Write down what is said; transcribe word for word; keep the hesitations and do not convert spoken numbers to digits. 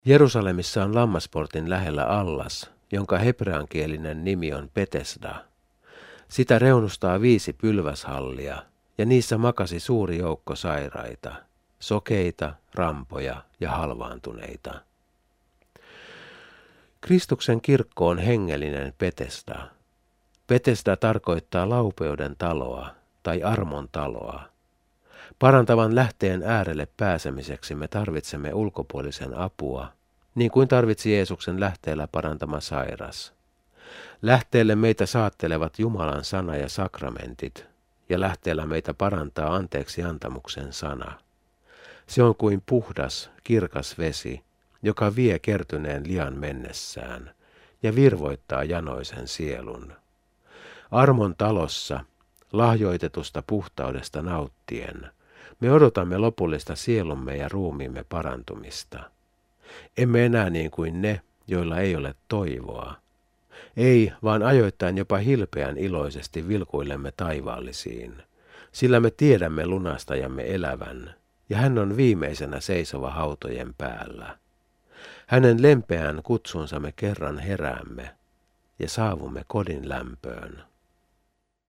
Jerusalemissa on lammasportin lähellä allas, jonka hebreankielinen nimi on Betesda. Sitä reunustaa viisi pylväshallia, ja niissä makasi suuri joukko sairaita, sokeita, rampoja ja halvaantuneita. Kristuksen kirkko on hengellinen Betesda. Betesda tarkoittaa laupeuden taloa tai armon taloa. Parantavan lähteen äärelle pääsemiseksi me tarvitsemme ulkopuolisen apua, niin kuin tarvitsi Jeesuksen lähteellä parantama sairas. Lähteelle meitä saattelevat Jumalan sana ja sakramentit, ja lähteellä meitä parantaa anteeksi antamuksen sana. Se on kuin puhdas, kirkas vesi, joka vie kertyneen lian mennessään ja virvoittaa janoisen sielun. Armon talossa, lahjoitetusta puhtaudesta nauttien, me odotamme lopullista sielumme ja ruumiimme parantumista. Emme enää niin kuin ne, joilla ei ole toivoa. Ei, vaan ajoittain jopa hilpeän iloisesti vilkuilemme taivaallisiin, sillä me tiedämme lunastajamme elävän, ja hän on viimeisenä seisova hautojen päällä. Hänen lempeään kutsunsa me kerran heräämme ja saavumme kodin lämpöön.